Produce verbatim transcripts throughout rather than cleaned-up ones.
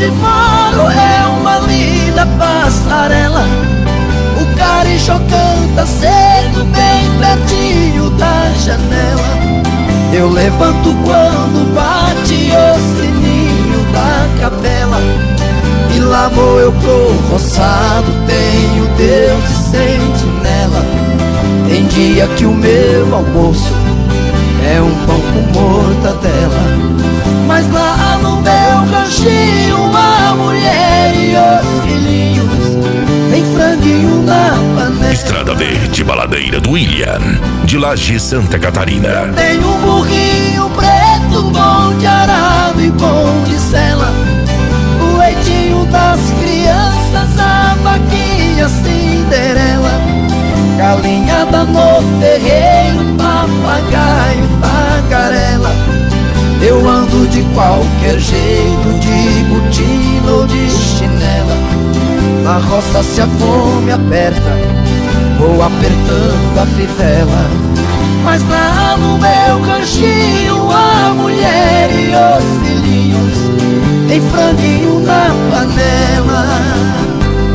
onde moro é uma linda passarela. O carijó canta cedo bem pertinho da janela. Eu levanto quando bate o sininho da capela. E lá vou eu pro roçado, tenho Deus de sentinela. Tem dia que o meu almoço é um pão com mortadela, mas lá no meu ranchinho a mulher e os filhinhos tem franguinho na panela. Estrada Verde Baladeira do William, de Lages, Santa Catarina. Tem um burrinho preto, bom de arado e bom de sela. O leitinho das crianças, a vaquinha Cinderela. Galinhada no terreiro, papagaio, tagarela. Eu ando de qualquer jeito, de botina ou de chinela. Na roça se a fome aperta, vou apertando a fivela. Mas lá no meu ranchinho a mulher e os filhinhos tem franguinho na panela.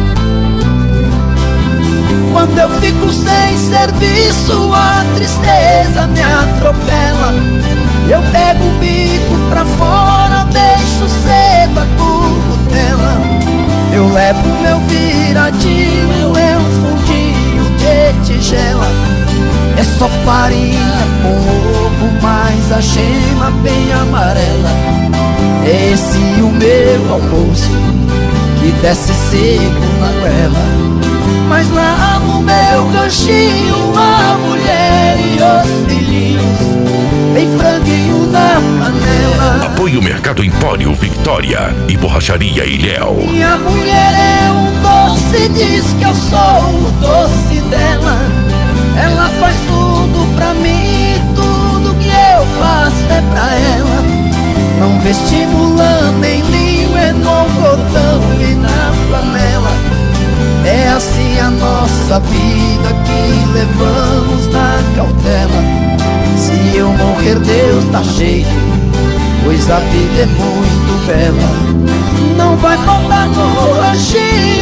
Quando eu fico sem serviço, a tristeza me atropela. Eu pego o bico pra fora, deixo cedo a currutela. Eu levo meu viradinho, é um fundinho de tigela. É só farinha com ovo, mas a gema bem amarela. É esse o meu almoço, que desce seco na goela. Mas lá no meu ranchinho a mulher e os filhinhos tem franguinho na panela. Apoio Mercado Empório Victoria e Borracharia Ilhéu. Minha mulher é um doce, diz que eu sou o doce dela. Ela faz tudo pra mim, tudo que eu faço é pra ela. Não vestibulando nem língua, é no cordão e na flanela. É assim a nossa vida que levamos na cautela. Se eu morrer Deus dá jeito, pois a vida é muito bela. Não vai faltar no ranchinho